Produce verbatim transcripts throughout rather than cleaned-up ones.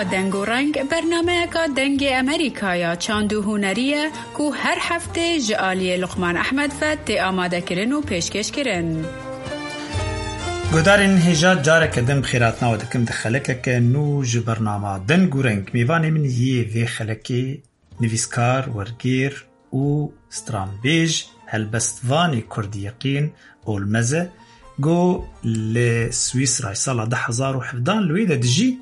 دنگ و رنگ برنامه که دنگ امریکا یا چاندو هنریه که هر هفته جعالی لقمان احمد فت آماده کرن و پیشکش کرن. گودارین هجات جاره کدم خیرات نو دکم دخلکه که نو ج برنامه دنگ و رنگ میوانی من یه وی خلکی نویسکار ورگیر و سترامبیج هلبستوانی کردی یقین اولمزه گو لسویسرا سال ده هزار و حفدان لویده دجی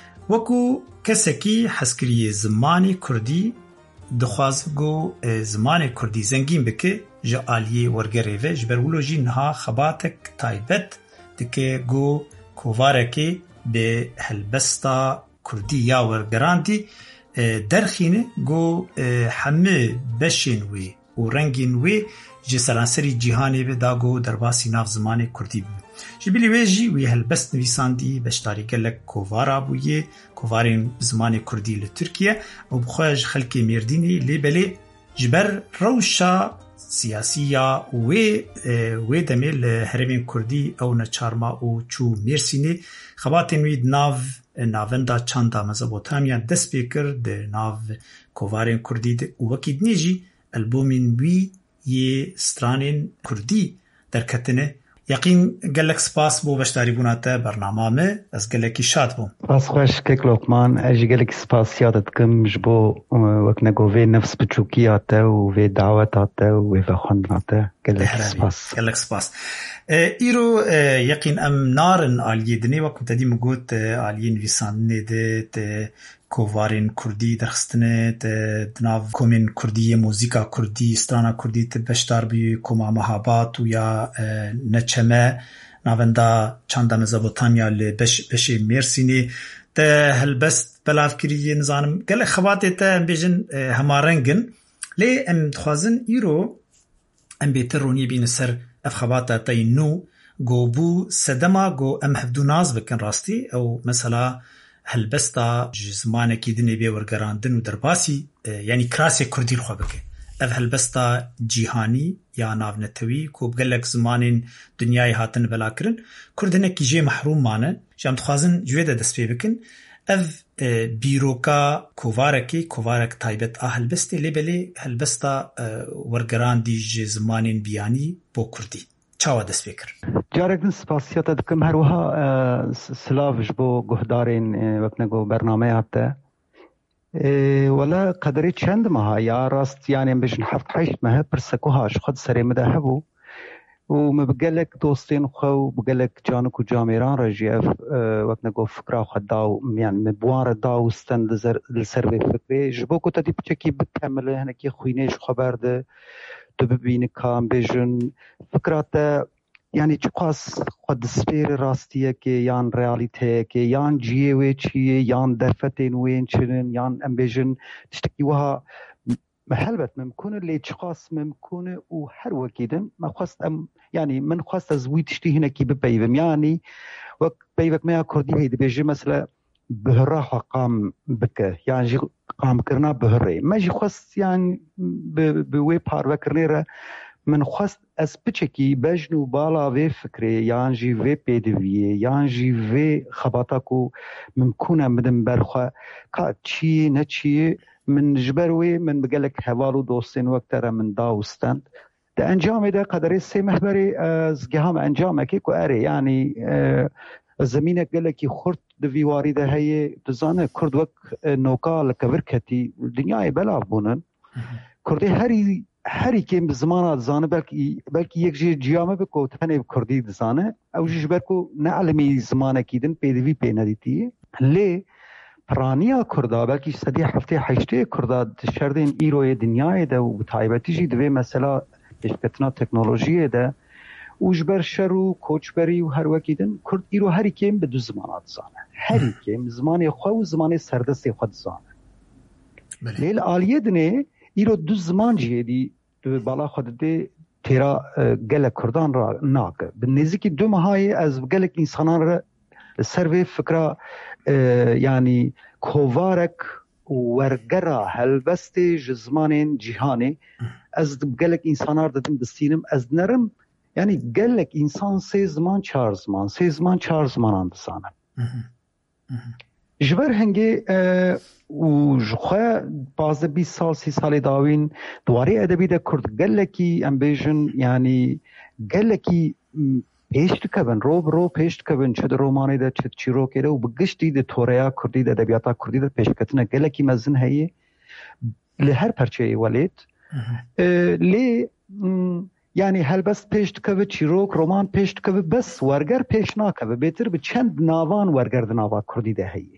وکو کسکی حسکری زمانی کردی دخواز گو زمانی کردی زنگین بکه جعالی ورگریوه جبرولوژی نها خباتک تایبت دکه گو کووارکی به هلبستا کردی یا ورگراندی درخینه گو همه بشین وی و رنگین وی جه سرانسری جیهانی به داگو درباسی ناف زمان کردی بی جبیلی وی جی وی هلبست نویساندی بشتاری گلک کووارا بویه کووارین زمان کردی لترکیه و بخواهج خلکی میردینی لی بلی جبر روشا سیاسیه وی وی دمیل هرمین کردی او نچارما او چو میرسینی خباتین وید ناف ناوندا چاندا مزبوطامیا دست بیکر ده ناف کووارین کردی ده وکید نیجی البومین وی یه سترانین کردی در کتنه یقین گلک سپاس بو بشتاری بوناته برنامه ما از گلکی شاد بوم باس خوش کک لقمان اجی گلک سپاس یادت کم جبو وقت نگو وی نفس بچوکیاته و وی دعوتاته و وی فخوندناته گلک سپاس گلک سپاس ایرو یقین ام نارن آلیه دنی وقت تدی مگوت آلیه نویسان نیده کووارین کردی درخستنه دناو کومین کردی موزیکا کردی استرانا کردی بشتار بی کوما مهابات و یا نچمه ناوندا چاندا مزبوطامیا لبش بشی میرسینی ده هلبست بلاف کری نزانم گل خواته تا بیجن همارنگن لی ام تخوازن ایرو ام بیتر رونی بین سر اف خواته تا نو گو بو سدما گو ام هفدو ناز بکن راستی او مثلا هلبستا زمانه کی دنی بی ورگراندن و درباسی یعنی کراسی کردی خو بکه اف هلبستا جیهانی یا ناونتوی کو بگلک زمانین دنیای هاتن بلا کرن کردنه کی جه محروم مانه جام تخوازن جویده دست پی بکن اف بیروکا کووارکی کووارک تایبت هلبستی لبلی هلبستا ورگراندی ج زمانین بیانی بو کردی چاوا دست بکر جارکن سپاسیات دکم هر وها سلاوش بو گهدارین وقت نگو برنامه هاته ولا قدری چند ماها یا راست یعنی بشن هفت حیشت ماه پرسکوهاش خود سری مده هبو و مبقلك دوستين خو بقلك جانك وجاميران رجيف وقت نقول فكرة خد داو يعني مبوار داو استند للسربي فكري جبوكو تدي بتشكي بكمل هناكي خوينيش خبر ده تببين كام بيجن فكرة يعني تقاس خد سفير راستية كي يان رياليتي كي يان جيوي تشي يان دفتين وين شنن يان امبيجن تشتكي وها محلبت ممكن اللي تشخاص ممكن وحر وكيدن ما خاص أم يعني من خاص تزويد تشتي هنا كي ببيبم يعني وقت بيبك ما كردي هيد بيجي مثلا بهراح قام بك يعني جي قام كرنا بهري ما جي خاص يعني بوي بار وكرنيرة من خاص اسبتشكي بجنو بالا في فكري يعني جي في بيدوي يعني جي في خبطاكو ممكن مدن برخا كاتشي نتشي من جبروي من بقلك هوالو دوستين وقتها من داوستند ده انجام ده قدري سي محبري از جهام انجام اكيكو اري يعني الزمينة قلك خرط دفيواري ده هي تزانه كرد وك نوكا لكبركتي الدنيا بلا بونن كردي هري هري كيم بزمانات زانه بلكي بلكي يك جي جيامه بكو تاني بكردي زانه او جبركو نعلمي زمانه كيدن بيدوي بيناديتي ليه پرانیا کردا بلکه صدی هفته هشته کردا شردین ایروی دنیای ده و تایبتی جی دوی مثلا اشکتنا تکنولوژی ده وجبر شرو کوچبری و هر وکیدن کرد ایرو هری کیم به دو زمانات زانه هری کیم زمان خو و زمان سردست خود زانه لیل آلیه دنه ایرو دو زمان جیه دی دو بالا خود ده تیرا گل کردان را ناکه به نزدیک دو ماهای از گل انسانان را سروی فکر يعني كوفارك ورقرا هلبستي جزمان جهاني از بقلك انسانار دادم دستينم از نرم يعني قلك انسان سي زمان چار زمان سي زمان چار زمان اندسانه جبر هنگی و جخوا باز بیست سال سی سال داوین دواری ادبی ده کرد گلکی امبیژن یعنی گلکی پیشت کبن رو رو پیشت کبن چه در رومانی ده چه چیروکی ده و بگشتی ده توریا کردی ده ادبیاتا کردی ده پیشکتنه گلکی مزن هایی لهر پرچه ولید لی یعنی هل بس پیشت کبه چیروک رومان پیشت کبه بس ورگر پیش ناکبه بهتر به چند ناوان ورگر ده ناوا کردی ده هایی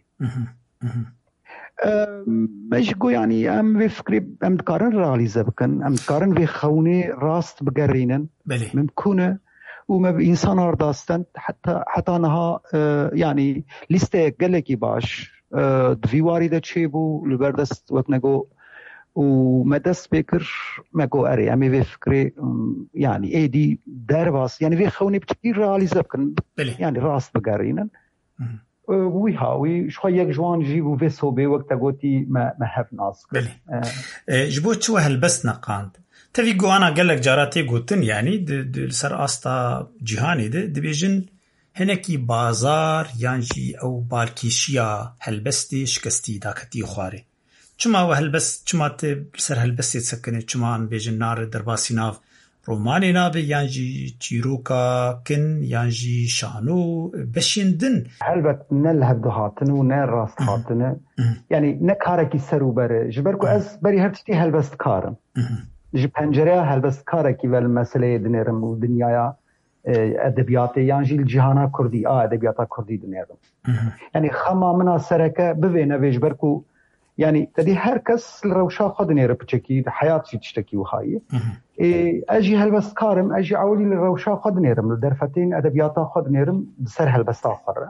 مش گو یعنی ام وی فکری ام دکارن رالیزه بکن ام دکارن وی خونه راست بگرینن ممکنه و ما انسان ارداستن حتی حتی نها یعنی لیسته گلکی باش دویواری ده چی بو لبردست وقت نگو و مدست بکر مگو اره امی وی فکری یعنی ایدی در باس یعنی وی خونه بچی رالیزه بکن یعنی راست بگرینن وی هاوی شخوا یک جوان جی و وی صوبه وقتا گوتی ما هف ناس بله جبو چو هلبست نقاند تفی گو انا گلک جاراتی گوتن یعنی دل سر آستا جهانی ده دبیجن هنکی بازار یانجی او بالکیشیا هلبستی شکستی داکتی خواره چما و هلبست چما تی سر هلبستی تسکنه چما ان بیجن نار درباسی ناف رومانی نابه یانجی چیروکا کن یانجی شانو بشیندن هلبت نل هفده هاتن و نل راست هاتن یعنی نکارکی سرو بره جبرکو از بری هر تشتی هلبست کارم جی پنجره هلبست کارکی ول مسئله دنیرم و دنیایا ادبیات یانجی الجهانا کردی آه ادبیاتا کردی دنیرم یعنی خما منا سرکه بوینه وی جبرکو يعني تدي هر كس الروشا خد نيره بتشكي حياتي تشتكي وهاي اجي هلبس كارم اجي عولي الروشا خد نيرم درفتين ادبياتا خد نيرم بسر هلبس اخر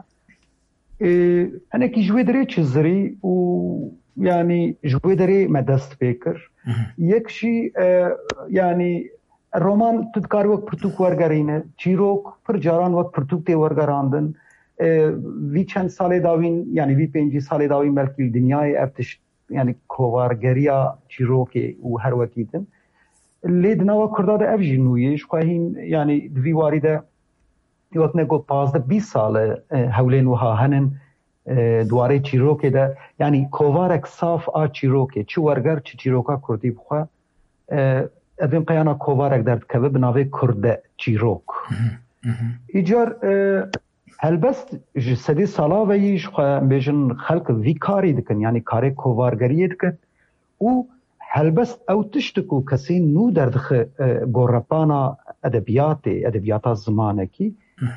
انا كي جوي دري تشزري و يعني جوي دري مدست بيكر يكشي يعني الرومان تذكر وقت برتوك ورغرينه چيروك پر جاران وقت برتوك تي ورغراندن وی چند سال داوین یعنی وی پنجی سال داوین بلکی دنیای افتش یعنی کوارگریا چیروکی و هر وقتیدن لید نوا کرداد افجی نویش خواهیم یعنی دوی وارده وقت نگو پازده بیست سال هولین وها هنن دواره چیروکی ده یعنی کوارک صاف آ چیروکی چی ورگر چی چیروکا کردی بخواه ادوین قیانا کوارک درد کبه بناوه کرده چیروک ایجار هلبست جسدی سالا ویش بیشن خلق وی کاری دکن یعنی کاری کوارگری دکن و هلبست او تشتکو کسی نو دردخ گورپانا ادبیات ادبیات زمانه کی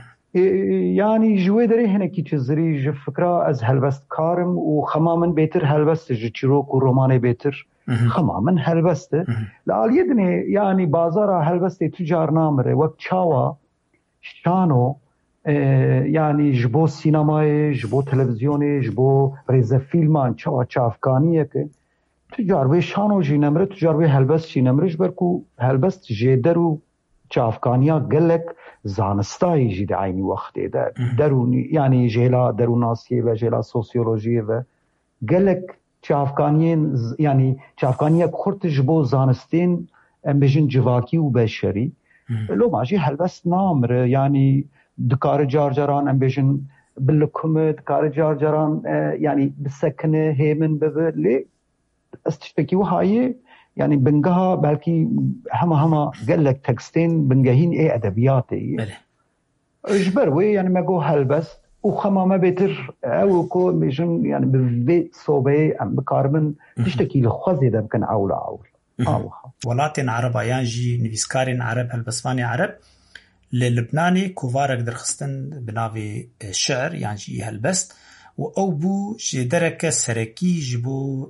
یعنی جوی داری هنه کی چیزری جو فکرا از هلبست کارم و خمامن بیتر هلبست جو چیروک و رومانه بیتر خمامن هلبسته لالیه دنه یعنی بازارا هلبسته تجار نامره وقت چاوا شانو یعنی جبو سینمای جبو تلویزیونی جبو ریز فیلمان چاوا چافکانیه که تجاربه شانو جی نمره تجاربه هلبست جی نمره جبرکو هلبست جیدرو چافکانیا گلک زانستایی جی ده عینی وقته ده درونی یعنی جیلا دروناسیه و جیلا سوسیولوژیه و گلک چافکانیین یعنی چافکانیا کورت جبو زانستین ام بجن جواکی و بشری لو ماجی هلبست نامره یعنی دکار جار جاران ام بیشن بالکم دکار جار جاران یعنی بسکنه هیمن بذ لی استشتکی و هایی یعنی بنگها بلکی همه همه قلک تکستین بنگهین ای ادبیاتی اجبر وی یعنی مگو هلبست و خمامه بیتر او کو بیشن یعنی بوی صوبه ام بکاربن تشتکی لخوزی ده بکن اول اول ولاتین عرب یانجی نویسکارین عرب هلبسوانی عرب للبناني كوفارك درخستن بناوي شعر يعني جي هالبست و او بو جدرك سركي جبو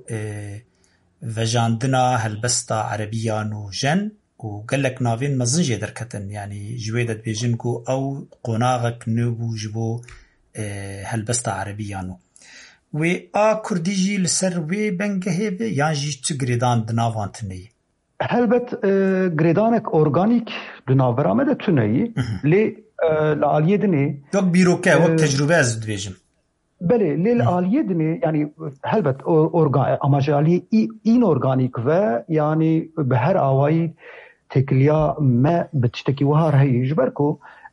وجاندنا هالبستا عربيانو جن و قالك نافين مزن جدر كتن يعني جويدت بيجنكو او قناغك نبو جبو هالبستا عربيانو و آ كرديجي لسر وي بنگهي يعني جي تقريدان دناوان تني هلبت گریدانک ارگانیک دناورا مده تونایی لی لعالیه دنی وقت بیروکه وقت تجربه از دویجم بله لی لعالیه دنی یعنی هلبت ارگان اما جالی این ارگانیک و یعنی به هر آوایی تکلیا ما بتشتکی وها رهی جبرکو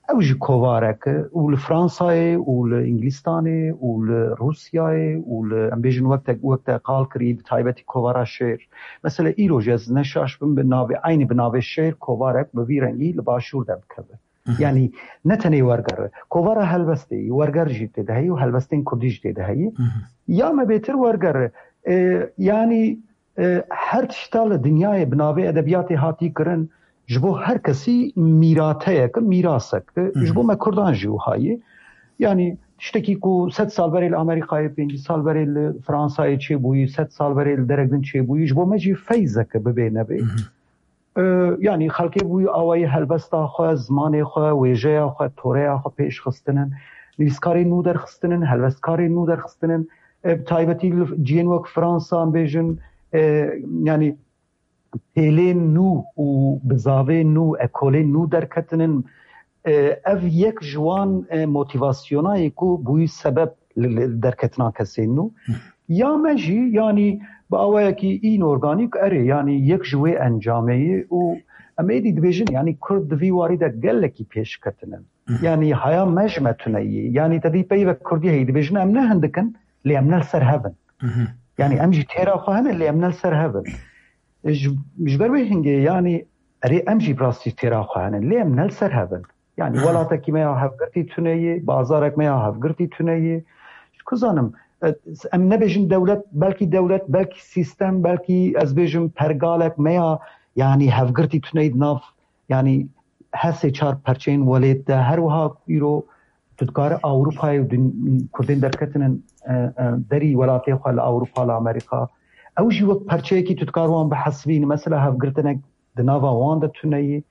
اوجي كوفارك والفرنساي والانجلستاني والروسياي والامبيجن وقت وقت قال كريب تايبتي كوفارا شير مثلا ايروجز نشاش بن بنابي عيني بنابي الشير كوفارك بفيرنجي لباشور دبكبه يعني نتني ورقر كوفارا هلبستي ورقر جيت دهي وهلبستين كردي جيت دهي يا ما بيتر ورقر اه يعني اه هر تشتال الدنيا بنابي ادبياتي هاتي كرن جبو هر کسی میراته که میراثه که جبو ما کردان جو هایی یعنی تشتکی کو ست سال برای امریکای پنج سال برای فرانسای چه بوی ست سال برای درگدن چه بوی جبو مجی فیضه که ببینه بی یعنی خلقی بوی آوای هلبستا خواه زمان خواه ویجه خواه توره خواه پیش خستنن نویسکاری نو در خستنن هلبستکاری نو در خستنن تایبتی جین وک فرانسا بیجن یعنی پیلین نو و بزاوه نو اکولین نو درکتنن اف یک جوان موتیواسیونایی کو بوی سبب درکتنا کسی نو یا مجی یعنی با اوه که این ارگانیک اره یعنی یک جوه انجامه و امیدی دویژن یعنی کرد دوی واری در گلکی پیش کتنن یعنی هیا مجمتونه یعنی تدی پی و کردی هی دویژن امنه هندکن لی امنه سر هفن یعنی امجی تیرا خواهن لی امنه سر هفن جبر بهنگه یعنی اری امجی براستی تیرا خواهن لیم نل سر هفن یعنی ولاتا کی میا هفگرتی تونهی بازارک میا هفگرتی تونهی کزانم ام نبیجن دولت بلکی دولت بلکی سیستم بلکی از بیجن پرگالک میا یعنی هفگرتی تونهی ناف یعنی هسه چار پرچین ولید ده هر وها ایرو تدکار اوروپای و کردین درکتنن دری ولاتی خواه اوروپا لامریکا اوجي وقت پرچه کی تتکاروان بحسبین مثلا هفگرتنک دناوا وان دتونهی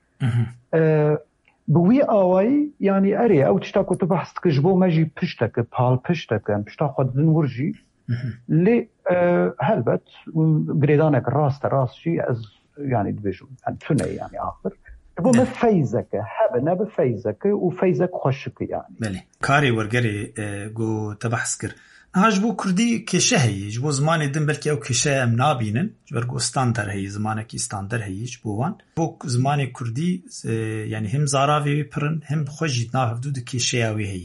بوی آوایی یعنی اری او تشتا کو تو بحث کجبو ماجی پشتک پال پشتک پشتا خود دن ورجی لی هلبت گریدانک راست راست شی از يعني دبيجو تونهی يعني آخر بو ما فيزك هب نب فيزك وفيزك خوشك يعني بله كاري ورگري گو تبحث كر هاجبو كردي كشه هي جبو زمان دم بلكي او كشه ام نابينن جبرگو استاندر هي زمانك استاندر هي جبوان بو زمان كردي يعني هم زاراوي پرن هم خوجيت ناف حدود كشه اوي هي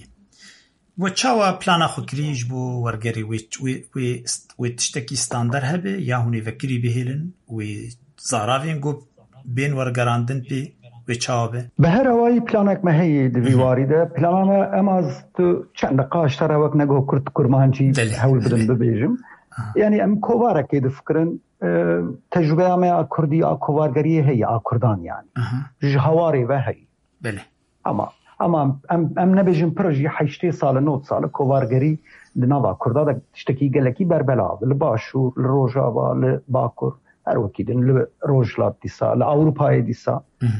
وچاوا پلانا خكري جبو ورگري وي وي وي تشتكي استاندر هبه يا هوني فكري بهلن وي زاراوين گو بين ورگراندن بي بچاوه به هر هوایی پلانک مهی دویواری ده پلانم اما از تو چند نقاش تر وقت نگو کرد کرمانچی حول بدن ببیجم یعنی ام کوواره که دفکرن تجربه همه کردی کووارگری هی کردان یعنی جهواری و هی بله اما اما ام ام نبیجم پروژه هشت سال نود سال کووارگری دنوا کردا ده تشتکی گلکی بربلا لباشور لروجاوا لباکور هر وکیدن لروجلات دیسا لأوروپای دیسا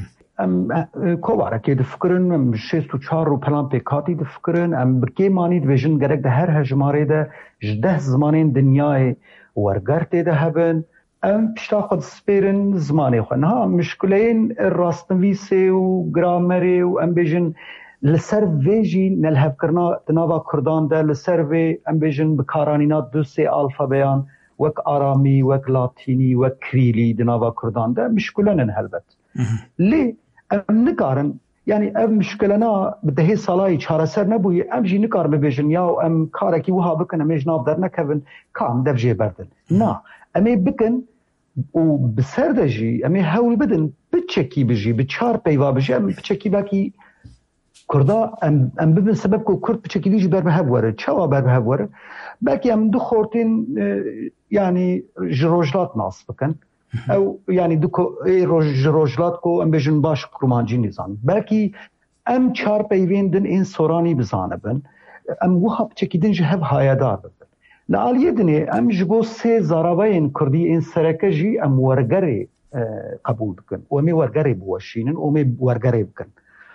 ام کوواره که دفکرن شست و چهار رو پلان پیکاتی دفکرن ام برکی مانی دویژن گرک ده هر هجماره ده جده زمانین دنیای ورگرته ده هبن ام پشتا خود سپیرن زمانی خود ها مشکلین راستنویسه و گرامره و ام بیجن لسر ویجی نلحب کرنا دناوا کردان ده لسر وی ام بیجن بکارانینا دو سه الفابیان وک آرامی وک لاتینی وک کریلی دناوا کردان ده مشکلن هلبت لی ام نکارن یعنی ام مشکلنا بدهی سالای چهار سر نبوی ام جی نکار ببیجن یا ام کارکی وها بکن ام جناب در نکوین کام دفجه بردن نا امی بکن و بسر دجی امی هول بدن بچکی بجی بچار پیوا بجی ام بچکی باکی کردا ام ام ببین سبب کو کرد بچکی دیجی بر بهب وره چوا بر بهب وره باکی ام دو خورتین یعنی جروجلات ناس بکن او يعني دوكو روج روجلاتكو ام بيجن باش كرومانجي نظام بلكي ام چار بيوين دن ان سوراني بزانبن ام وهاب تشكيدن جهب هايدار بن لال يدني ام جبو سي زارابين كردي ان سركجي ام ورغري قبول بكن ومي ورغري بوشينن ومي ورغري بكن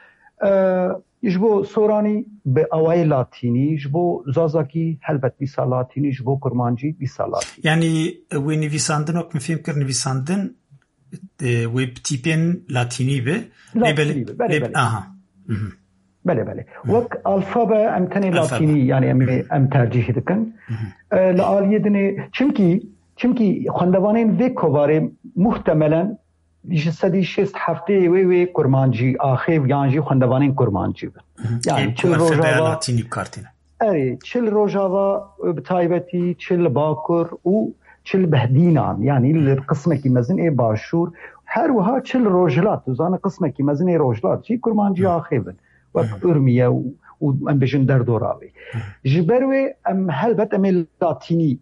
ا يجبو سوراني باوي لاتيني جبو زازاكي هلبت بيسا لاتيني جبو كرمانجي بيسا لاتيني يعني وين نيفيساندن وك مفهم كر نيفيساندن ويب تيبين لاتيني به لاتيني بله بله اها بله بله وك الفابا امتني لاتيني يعني ام ام ترجيح دكن لال يدني چمكي چمكي خندوانين وي کوواري محتملا جسدی شست هفته وی وی کرمانجی آخیو یانجی خندوانین کرمانجی بن یعنی چل روزاوا لاتینی کارتینه اری چل روزاوا بتایبتی چل باکر و چل بهدینان یعنی القسمه کی مزن ای باشور هر وها چل روجلات وزانه قسمه کی مزن ای روجلات چی کرمانجی آخیو بن و ارمیه و ام بجن در دوراوی جبروی ام هلبت ام لاتینی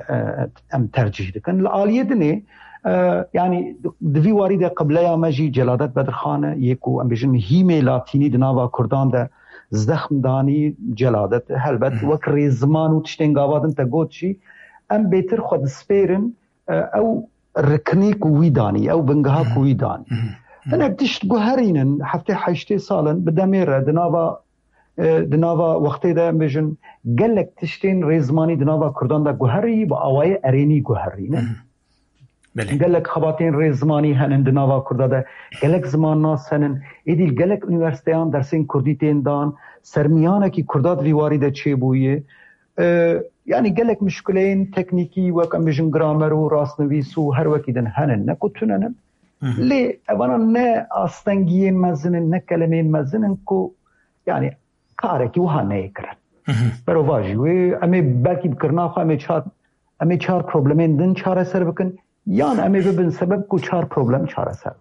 ام ترجیح دکن العالیه دنه يعني دفي وارده قبلها ماجي جلادت بدرخانه يكو ام بجن هيمي لاتيني دناوا كردان ده زخم داني جلادت هلبت وكري زمان وتشتنغاوادن تاغوتشي ام بيتر خد سبيرن او ركنيك ويداني او بنغها كويداني انا بدشت جوهرين حفتي حيشتي سالن بدمير دناوا دناوا وقتی ده بجن گلک تشتين ريزماني دناوا كردان ده جوهري با اواي اريني جوهري نه گلک خباتین رزمانی هنن دناوا کرده ده گلک زمان ناس هنن ایدیل گلک انیورسیتیان درسین کردی تین دان سرمیانه کی کردات ویواری ده چه بویه یعنی گلک مشکلین تکنیکی وکم بجن گرامر و راستنویس و هر وکی دن هنن نکتونن لی اوانا نه آستنگیین مزنن نه کلمین مزنن کو یعنی کارکی وها نه کرن برو واجی و امی بلکی بکرناخو امی چار امی چار پروبلمین دن چاره سر بکن یان امی ببین سبب کو چار پروبلم چاره سر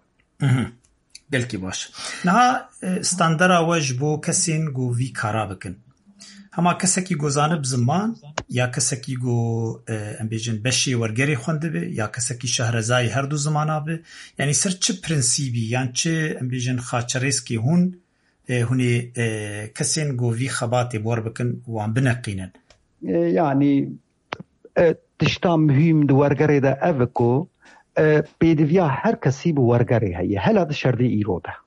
بلکی باش نه استاندر آواج بو کسین گو وی کارا بکن هما کسکی گو زانب زمان یا کسکی گو ام بیجن بشی ورگری خونده بی یا کسکی شهرزای هر دو زمانا بی یعنی سر چه پرنسیبی یعنی چه ام بیجن خاچریس کی هون هونی کسین گو وی خباتی بور بکن وان بنقینن یعنی تشتا مهم دو ورگره ده اوکو بیدویا هر کسی بو ورگره هیه هلا ده شرده ایرو ده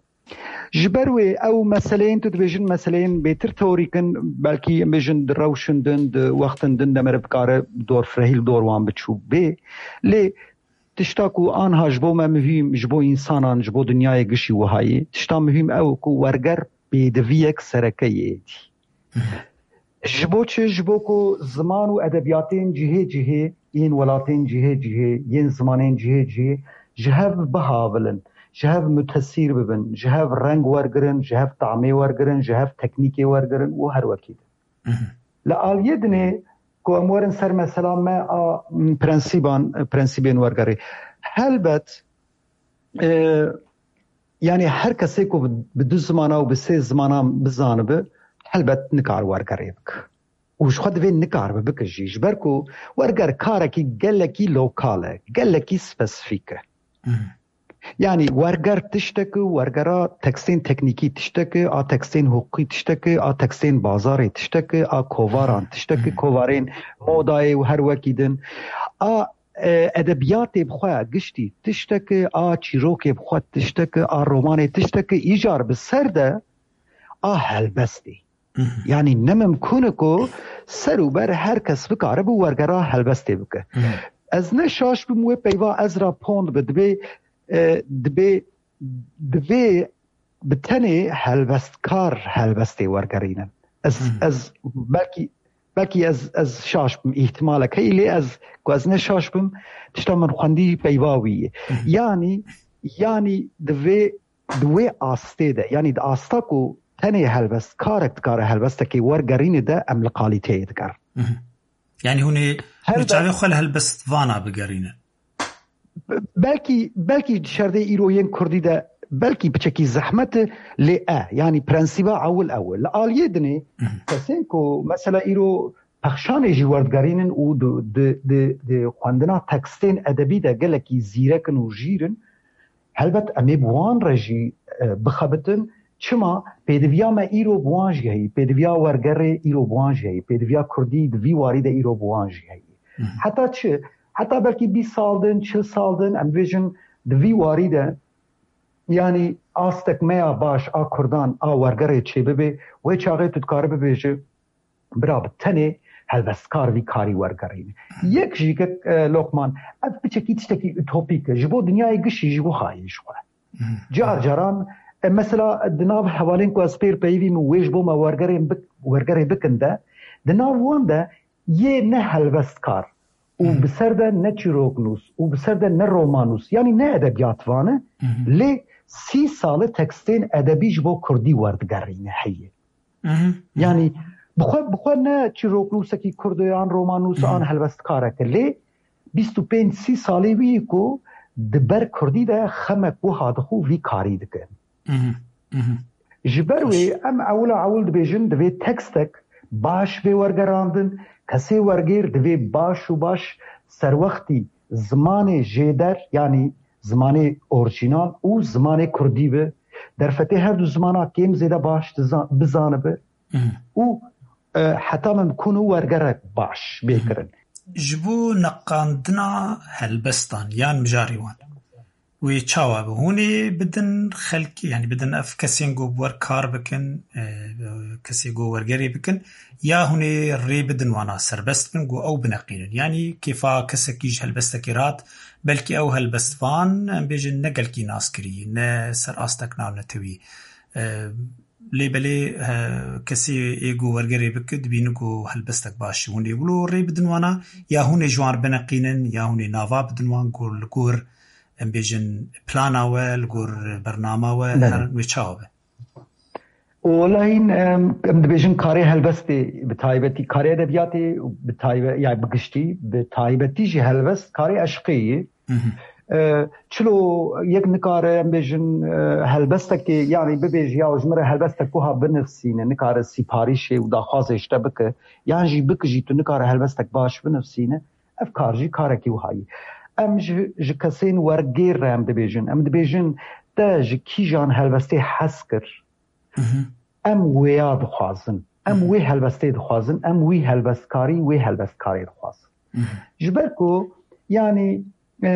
جبروی او مسئلین تو دبیجن مسئلین بیتر توریکن بلکی بیجن در روشندن در وقتندن ده مره بکاره دور فرهیل دور وان بچوب بی لی تشتا کو آنها جبو ما مهم جبو انسانان جبو دنیای گشی وهایی تشتا مهم او کو ورگر بیدویک سرکه یه دی جبو چه جبو کو زمان و ادبیاتین جهه جهه این ولاتین جهه جهه این زمانین جهه جهه جهاv بهاولن جهاv متسیر ببن جهاv رنگ ورگرن جهاv طعمه ورگرن جهاv تکنیکی ورگرن و هر وکید لآلیه دنه کو امورن سر مثلا ما پرنسیبان پرنسیبین ورگری هلبت یعنی هر کسی کو بدو زمانه و بسه زمانه بزانبه هلبت نکار ورگری بک وش خود وين نكار بكجي جبركو ورجر كاركي جلكي لوكاله جلكي سبيسيفيك يعني ورجر تشتكي ورجرا تكسين تكنيكي تشتكي ا تكسين حقوقي تشتكي ا تكسين بازاري تشتكي ا كوفاران تشتكي كوفارين موداي وهر وكيدن ا ادبيات بخوا قشتي تشتكي ا تشيروكي بخوا تشتكي ا روماني تشتكي ايجار بالسرده ا هلبستي يعني نممكن كو سرو بر هر کس بکاره بو ورگرا هلبسته بکه از نشاش بموه پیوا از را پوند بدبه دبه دبه بتنه هلبستکار هلبسته ورگرینن از از بلکی بلکی از از شاش بم احتمالك هی لی از کو از نشاش بم تشتا من خوندی پیواویه یعنی یعنی دبه دوی آسته ده یعنی د آستا کو تنه هلبست کارکت کار هلبست که ورگرین ده ام لقالیته دکار یعنی هونه نجاوی خل هلبست وانا بگرینه بلکی بلکی شرده ایروین کردی ده بلکی بچکی زحمت لی اه یعنی پرنسیبا اول اول لآلیه دنه کسین کو مثلا ایرو پخشان جی وردگرینن او ده ده ده خواندنا تکستین ادبی ده گلکی زیرکن و جیرن هلبت امی بوان رجی بخبتن چما پیدویا ما ایرو بوانج هی پیدویا ورگره ایرو بوانج هی پیدویا کردی دوی وارد ایرو بوانج هی حتی چه حتی بلکی بیست سال دن چه سال دن ام ویژن دوی وارد یعنی آستک میا باش آ کردان آ ورگره چه ببه و چاقه تدکاره ببیجه برا بتنه هلبستکار وی کاری ورگرین یک جیگه لوکمان اف بچکی تشتکی اوتوپیک جبو دنیای گشی جبو خواهیش خواه جار جاران مثلا دناف حوالين كو اسبير بيفي من ويش بو ما ورغري بك ورغري بكنده دناف وانده يه نه هلبستكار و بسر ده نه چیروکنوس و بسر ده نه رومانوس یعنی نه ادبیات وانه لی سی سال تکستین ادبیش با کردی وردگرینه هیه یعنی بخواه بخواه نه چیروکنوس کی کردیان رومانوس آن هلوست کاره که لی بیست و پنج سی سالی وی کو دبر کردی ده خمک و هادخو وی کاری دکن جبروی ام اولا اول دبیجن دوی تکستک باش به ورگراندن کسی ورگیر دوی باش و باش سر وقتی زمان جیدر یعنی زمان اورجینال و زمان کردی به در فتح هر دو زمانا کم زیده باش بزانه به و حتی من کنو ورگره باش بیکرن جبو نقاندنا هلبستان یان مجاریوان وی چاوا به هونی بدن خلکی یعنی بدن اف کسی گو بور کار بکن کسی گو ورگری بکن یا هونی ری بدن وانا سربست بن گو او بنقینن یعنی کیفا کسی کیج هلبسته رات بلکی او هلبستوان بیجن نگل کی ناس کری نه سر آستک ناو نتوی لی بلی کسی ایگو ورگری بکد بینگو هلبستک باشی هونی ولو ری بدن وانا یا هونی جوار بنقینن یا هونی ناوا بدن وان گور لگور ام بیجن پلانا و لگور برنامه و هر ویچاوه والله این ام بیجن کاری هلبستی بتایبتی کاری ادبیاتی بتایب یا بگشتی بتایبتی جی هلبست کاری عشقی چلو یک نکاره ام بیجن هلبسته که یعنی ببیج یا جمره هلبسته کوها بنفسینه نکاره سیپاریشه و داخوازش تبکه یعنی جی بکجی تو نکاره هلبسته باش بنفسینه افکار جی کاره کی وهایی ام ج کسین ورگیر رام دبیجن ام دبیجن تا ج کی جان هلبسته حسکر ام ویا دخوازن ام وی هلبسته دخوازن ام وی هلبستکاری وی هلبستکاری دخوازن جبرکو یعنی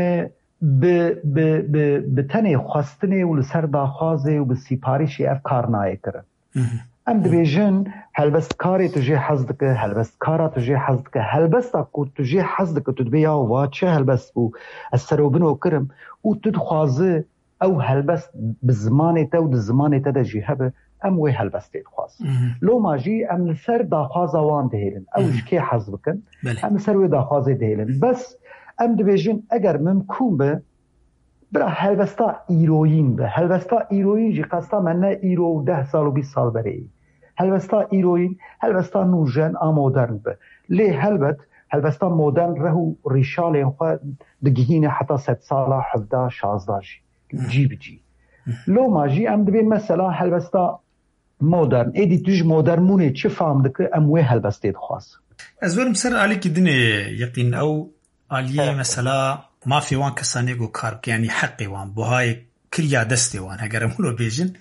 ب ب ب بتنی خواستنی و لسر داخوازه و بسیپاریشی افکار نای کرن ام دبیجن هلبستکاری تجی حزدک هلبستکارا تجی حزدک هلبستا کو تجی حزدک تدبیا و چه هلبست بو السروبنو کرم و تدخوازه او هلبست بزمان تا و زمان تا دجی هبه ام وی هلبستی خواز لو ماجی ام لسر داخوازه وان دهیلن او جکی حزبکن ام لسر وی داخوازه دهیلن بس ام دبیجن اگر ممکن به برا هلبستا ایروین به هلبستا ایروین جی قصدا من نه ایرو ده سال و بیست سال بری هلبستا ایروین هلبستا نوجن آمودرن به لی هلبت هلبستا مودرن رهو ریشال خود دگهین حتی ست ساله حفده شازده جی بی جی لو ماجی ام دبین مثلا هلبستا مودرن ایدی توش مودرن مونه چه فهم دکه اموی هلبستید خواست از ورم سر علی که دنه یقین او علیه مثلا ما في وان كسانيغو كارب يعني حقي وان بوهاي كريا دستي وان هجرمولو بيجن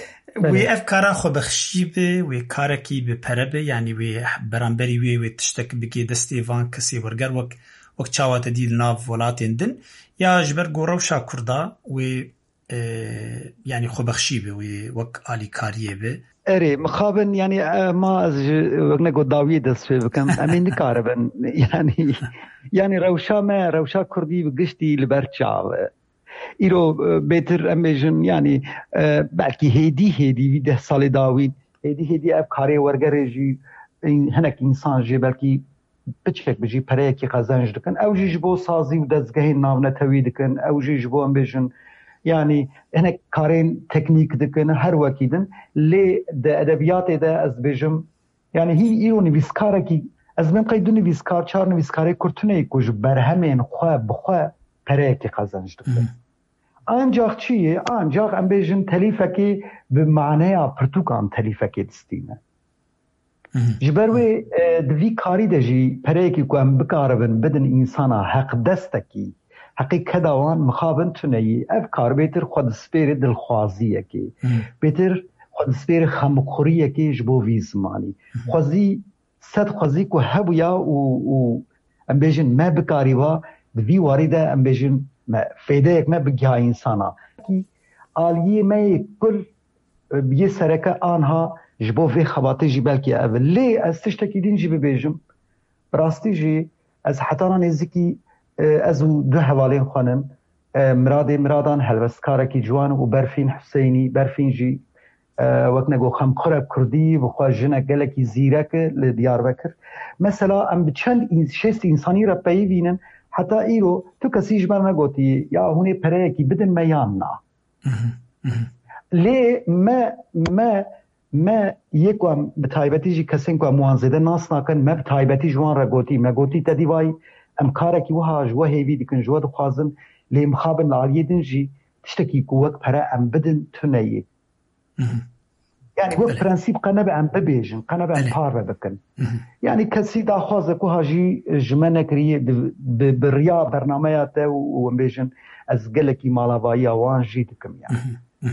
وي افكارا خو بخشيبه وي كاركي بپربه يعني وي برامبري وي وي تشتك بكي دستي وان كسي ورگر وك وك چاوات ديل ناف ولاتين دن يا جبر گوروشا كردا وي اه يعني خو بخشيبه وي وك آلي كاريه به اري مخابن يعني ما از وقنا قد داوية دست بكم امين نكاربن يعني يعني روشا ما روشا كردي بقشتي لبرچاو ايرو بيتر اميجن يعني بلكي هيدي هيدي في ده سالي داوين هيدي هيدي اب كاري ورگرجي هناك انسان جي بلكي بچك بجي پريكي قزنج دكن او جي جبو سازي ودزگهين ناو نتوي دكن او جي جبو اميجن يعني هناك كارين تكنيك دكن هر وكيدن لي ده ادبيات ده از بجم يعني هي ايرو نويسكارا كي از من قيدو نويسكار چار نويسكاري كرتونه كوج برهمين خوا بخوا پريكي قزنج دكن ancak چیه ancak ام بجم تليفكي بمعنى پرتوكان تليفكي دستينه جبروي دوی کاری دجي پريكي كو ام بكاربن بدن انسانا حق دستكي حقیقت دوان مخابن تونهی افکار بیتر خود سپیر دلخوازیه که بیتر خود سپیر خمخوریه که جبو وی زمانی خوزی صد خوزی که هبو یا و ام بیجن ما بکاری و دوی وارده ام بیجن فیده یک ما بگیا انسانا آلیه ما کل بیه سرکه آنها جبو وی خباته جی بلکی اول لی از تشتکی دین جی ببیجم براستی جی از حتانا نزدیکی از دو حوالين خانم مراد مرادان هلوستکارکی جوان و برفین حسینی برفین جی وەک نەگۆ خەمخۆرە کوردی بخوا ژنە گەلێکی زیرەکە لە دیاربەکر مثلا ئەم چەند شێستی ئینسانی رە پەیوینن حتا ئیرۆ تو کەسیش بەر نەگوتی یا هونێ پەرەیەکی بدن مە یان نا لێ مە مە مە یەکوام بەتایبەتیژی کەسێن کو موانزێدە ناس ناکەن مە بەتایبەتی جوان ڕەگوتی مەگوتی تەدیوای ئەم کارێکی وها ژوە هێوی دیکن ژوە دخوازن لێ مخابن لە عالیە دنجی تشتێکی وەک پەرە ئەم بدن تو نەیە يعني وەک پرەنسیب قەنە بە ئەم ببێژن قەنە بە ئەم پارە بکەن يعني کەسی داخوازە کو هاژی ژمە نەکریە بڕیا بەرنامەیاتە و بێژن ئەس گەلێکی ماڵاوایی ئەوانژی دکم یان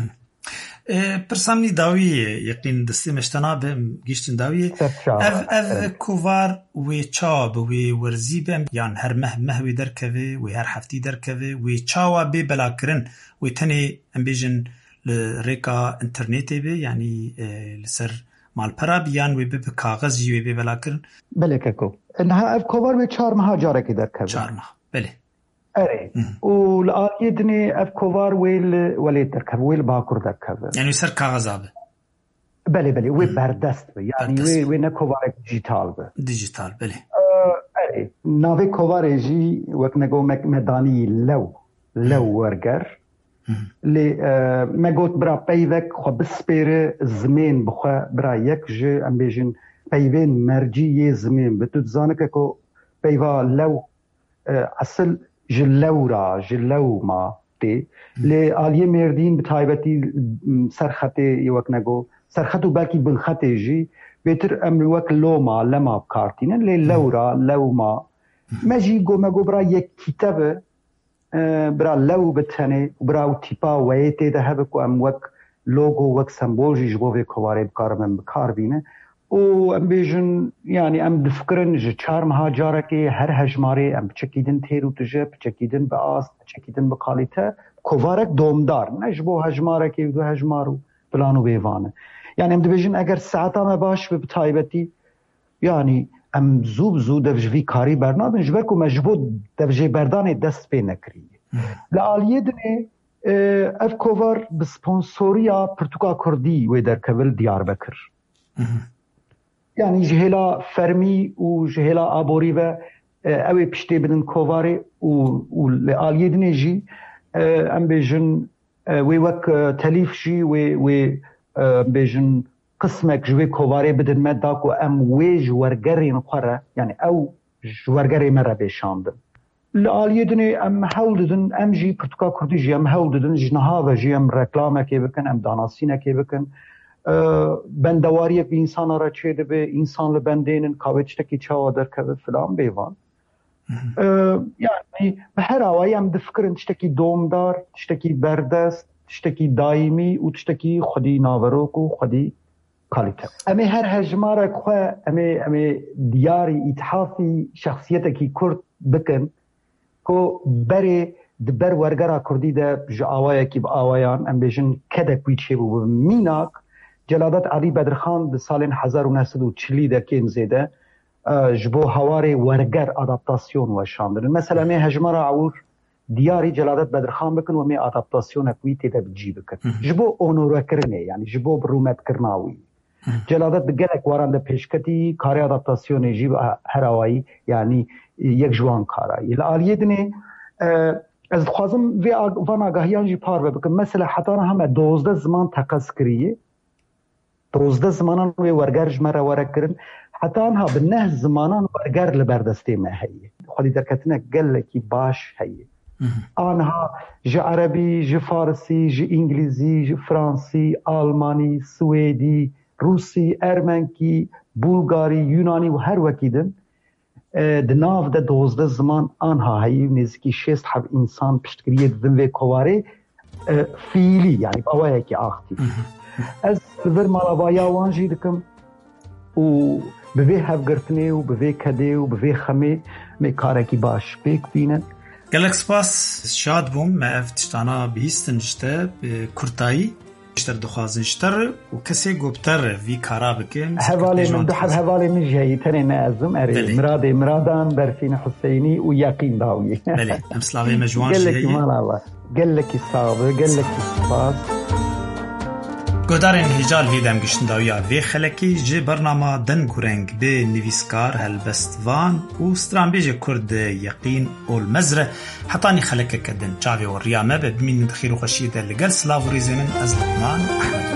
پرسامنی داویە یەقین دەستی مەشتەنا بێم گیشتن داویە ئەv کوڤار وێ چاوا بە وێ وەرزی بێم یان هەر مەه مەهوێ دەرکەوێ وێ هەر هەفتی دەرکەوێ وێ چاوا بێ بەلاکردن وێ تەنێ ئەم بێژن لە ڕێکا ئینتەرنێتێ بێ ینی لەسەر ماڵپەرا بیان وێ بێ بە کاغەزی وێ بێ بەلاکردن بەلێ کەکۆ ئەنها ئەv کوڤار وێ چار مەها جارێکی دەرکەوێ چار مەها بەلێ ئەرێ و لە ئالیە دنێ ئەv کوڤار وێ وەلێ دەرکەوێ وێ لە باکوور دەرکەوێ یعنی سەر کاغەزا بێ بەلێ بەلێ وێ بەردەست بێ یعنی وێ وێ نە کوڤارێک دیجیتال بێ دیجیتال بەلێ ئەرێ ناوێ کوڤارێژی وەک نەگۆ مەدانی لەو لەو وەرگەر لێ مەگوت برا پەیڤەک خۆ بسپێرە زمێن بخوا برا یەک ژێ ئەم بێژن پەیڤێن مەرجی یێ زمێن بە تو دزانەکە کۆ پەیڤا لەو ئەسل ji lewra ji lewma tê lê aliyê mêrdîn bi taybetî serxetê wek nego serxet û belkî binxetê jî bêtir em wek loma lema bikartînin lê lewra lewma me jî gome got bira yek kîtebe bira lew bi tenê û bira tîpa weyê tê de hebe ku em wek logo wek sembol jî ji bo vê kovarê bikarim em bikar bîne û em bêjin yani em difikirin ji çar meha carekê her hejmarê em biçekîdin têr û tije biçekîdin bi ast biçekîdin bi kalîte kovarek domdar ne ji bo hejmarekê du hejmar û filan û bêvan e yani em dibêjin eger saeta me baş bi bi taybetî yani em zû bi zû dev ji vî karî bernadin ji ber ku me ji bo dev jêberdanê dest pê nekiriye li aliyê dinê ev kovar bi sponsoriya Pirtûka Kurdî wê derkevil Diyarbekir yani ji hêla fermî û ji hêla aborî ve ew ê piştê bidin kovarê û û li aliyê dinê jî em bêjin wê wek telîf jî wê wê bêjin qismek ji wê kovarê bidin me da ku em wê ji wergerên xwe re yani ew ji wergerê me re bêşandin li aliyê dinê em hewl didin em jî Pirtûka Kurdî jî em hewl didin ji niha ve jî em reklamekê bikin em danasînekê bikin bendewariyek bir insana ra çê dibe insan li bendênin kavê tiştekî çawa derkeve filan bêvan yani bi her awayî em difikirin tiştekî domdar tiştekî berdest tiştekî daîmî û tiştekî xwedî naverok û xwedî kalîte em ê her hejmarek xwe em ê em ê diyarî îtihafî şexsiyetekî Kurd bikin ku berê di ber wergera Kurdî de ji awayekî bi awayan em bêjin kedek wî çêbû bi mînak Celadet Ali Bedirxan di salên hezar û neh sed û çilî de kêm zêde ji bo hewarê werger adaptasyon weşandirin mesela em ê hejmara ewr diyarî Celadet Bedirxan bikin û em ê adaptasyonek wî têde bicî bikin ji bo onorekirinê yani ji bo birûmetkirina wî Celadet di gelek waran de pêşketî karê adaptasyonê jî her awayî yani yek ji wan karayî li aliyê dinê ez dixwazim vê van agahiyan jî par ve bikin mesela heta heme dozde ziman teqez kiriye dozde zimanan wê werger ji me re werekirin heta anha bi neh zimanan werger li berdestê me heye xwedî derketinek gelekî baş heye anha ji erebî ji farsî ji îngilîzî ji fransî almanî swêdî rûsî ermenkî bulgarî yunanî û her wekî din di nav de dozde ziman anha heyî nêzîkî şêst hev însan piştgiriyê didin vê kovarê fiîlî yani awayekî axtî ez li vir malavaya wan jî dikim û bi vê hevgirtinê û bi vê kedê û bi vê xemê mê karekî baş pêk bînin gelek spas şad bûm me ev tiştana bihîstin ji te bi kurtayî işler dixwazin ji te re û kesê gobter vî kara bikin hevalê min du hev hevalê min ji heyî tenê ne ezim erê miradê miradan Berfîn Husseynî û Yaqîn Dawiyê belê em slavê me ji wan jî heye gelekî malava gelekî sağ be gelekî spas گودارین هجال وی دم گشتنداویا وی خلکی جه برنامه دن گورنگ به نویسکار هلبستوان و سترانبیج کرد یقین اول مزره حتانی خلکه کدن چاوی و ریامه به بمین دخیر و خشیده لگل سلاو ریزمن از لقمان احمد